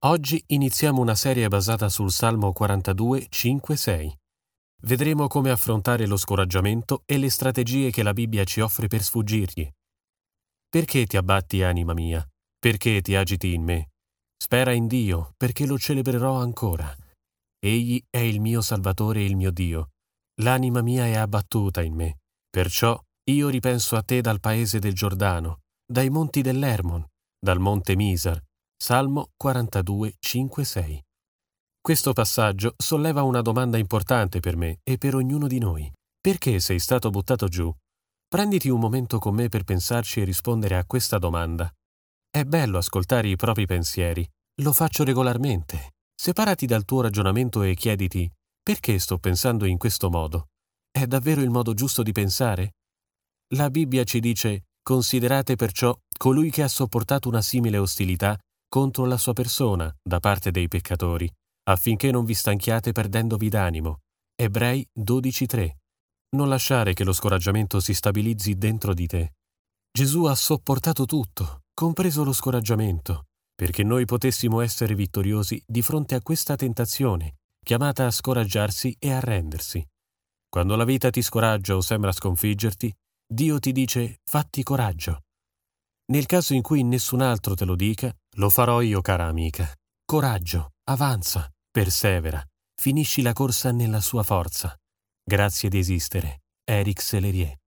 Oggi iniziamo una serie basata sul Salmo 42, 5, 6. Vedremo come affrontare lo scoraggiamento e le strategie che la Bibbia ci offre per sfuggirgli. Perché ti abbatti, anima mia? Perché ti agiti in me? Spera in Dio, perché lo celebrerò ancora. Egli è il mio Salvatore e il mio Dio. L'anima mia è abbattuta in me. Perciò io ripenso a te dal paese del Giordano, dai monti dell'Hermon, dal monte Misar. Salmo 42, 5, 6. Questo passaggio solleva una domanda importante per me e per ognuno di noi. Perché sei stato buttato giù? Prenditi un momento con me per pensarci e rispondere a questa domanda. È bello ascoltare i propri pensieri. Lo faccio regolarmente. Separati dal tuo ragionamento e chiediti: perché sto pensando in questo modo? È davvero il modo giusto di pensare? La Bibbia ci dice: considerate perciò colui che ha sopportato una simile ostilità contro la sua persona da parte dei peccatori, affinché non vi stanchiate perdendovi d'animo. Ebrei 12:3. Non lasciare che lo scoraggiamento si stabilizzi dentro di te. Gesù ha sopportato tutto, compreso lo scoraggiamento, perché noi potessimo essere vittoriosi di fronte a questa tentazione, chiamata a scoraggiarsi e arrendersi. Quando la vita ti scoraggia o sembra sconfiggerti, Dio ti dice: fatti coraggio. Nel caso in cui nessun altro te lo dica, lo farò io, cara amica. Coraggio, avanza, persevera, finisci la corsa nella sua forza. Grazie di esistere. Eric Sellerier.